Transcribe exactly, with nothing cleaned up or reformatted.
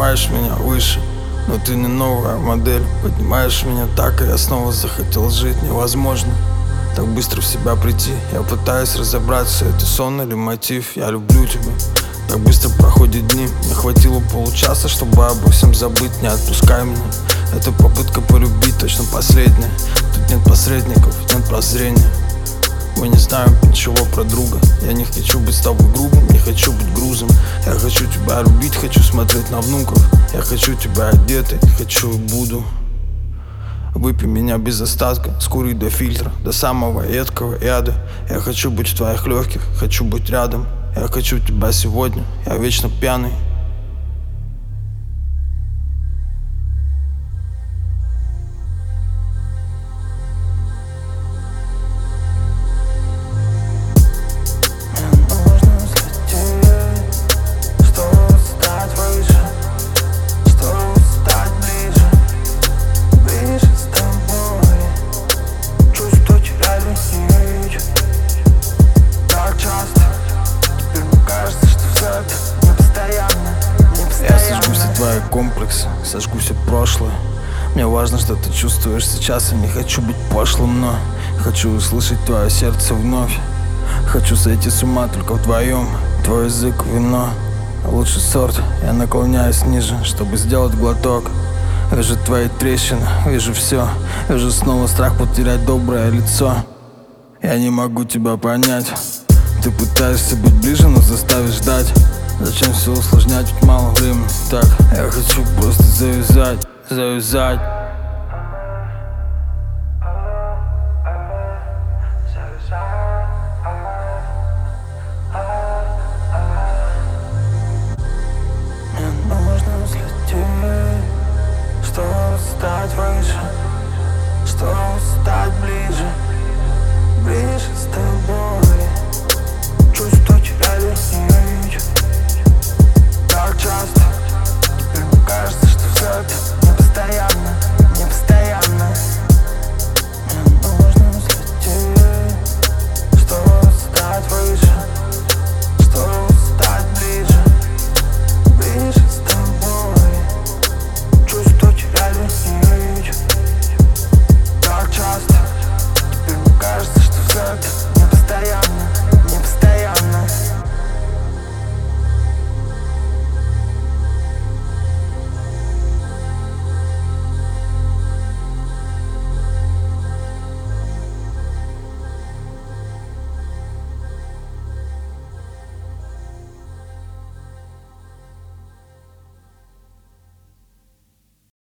поднимаешь меня выше. Но ты не новая модель, поднимаешь меня так, и я снова захотел жить. Невозможно так быстро в себя прийти. Я пытаюсь разобраться, это сон или мотив. Я люблю тебя, так быстро проходят дни. Мне хватило получаса, чтобы обо всем забыть. Не отпускай меня, это попытка полюбить, точно последняя. Тут нет посредников, нет прозрения. Мы не знаем ничего про друга. Я не хочу быть с тобой грубым, не хочу быть грузом. Я хочу тебя любить, хочу смотреть на внуков. Я хочу тебя одетой, хочу и буду. Выпей меня без остатка, с куры до фильтра, до самого едкого яда. Я хочу быть в твоих легких, хочу быть рядом. Я хочу тебя сегодня, я вечно пьяный. Я сожгу все твои комплексы, сожгу все прошлое. Мне важно, что ты чувствуешь сейчас. Я не хочу быть пошлым, но хочу услышать твое сердце вновь. Хочу сойти с ума только вдвоем. Твой язык вино, лучший сорт. Я наклоняюсь ниже, чтобы сделать глоток. Вижу твои трещины, вижу все. Вижу снова страх потерять доброе лицо. Я не могу тебя понять. Ты пытаешься быть ближе, но заставишь ждать. Зачем все усложнять, ведь мало времени. Так, я хочу просто завязать, завязать. Мне нужно взлететь, чтобы стать выше, чтобы стать ближе, ближе с тобой. Чувствую